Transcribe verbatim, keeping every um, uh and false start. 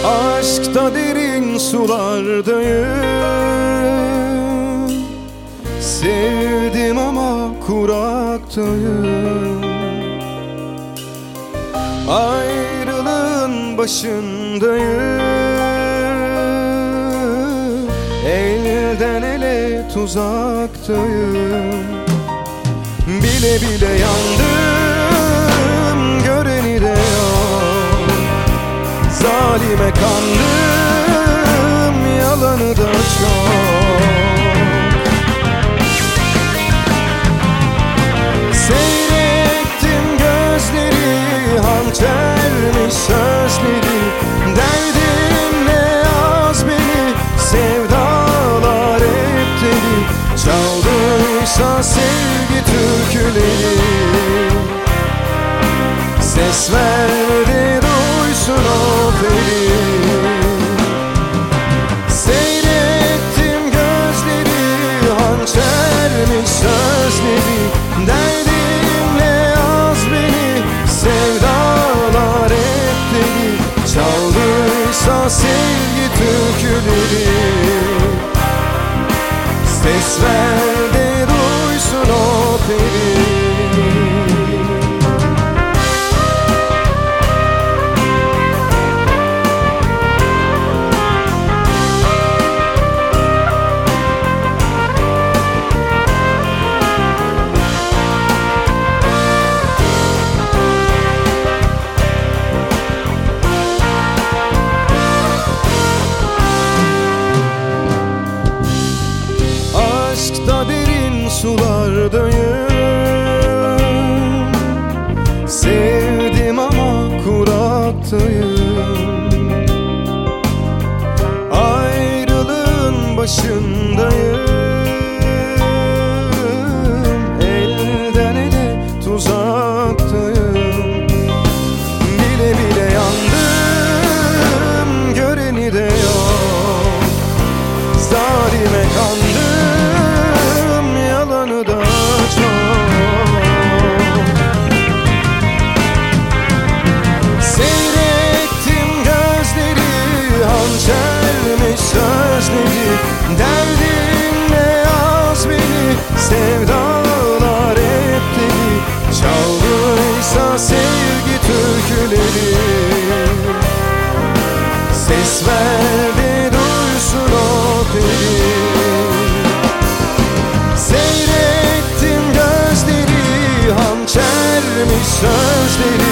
Aşkta derin sulardayım, sevdim ama kuraktayım. Ayrılığın başındayım, elden ele tuzaktayım. Bile bile yandım, göreni de yok. Zalime kandım, yalanı da çok. Seyrettim gözleri, hançermiş sözleri. Derdim ne yaz beni, sevdalar hep deli. Çaldıysa sevgi türküleri, ses ver de duysun o beni. Seyrettim gözleri, hançermiş sözleri. Derdim ne yaz beni, sevdalar hep deli. Çaldıysa sevgi türküleri, ses ver de duysun o beni. Aşkta derin sulardayım, sevdim ama kuraktayım. Ayrılığın başındayım, elden ele tuzaktayım. Bile bile yandım, göreni de yok. Zalime kandım, yalanı da çok. Seyrettim gözleri, hançermiş sözleri. Derdim ne yaz beni, sevdalar hep deli. Çaldıysa sevgi türküleri, ses ver de duysun o beni. Seyrettim gözleri, hançermiş sözleri.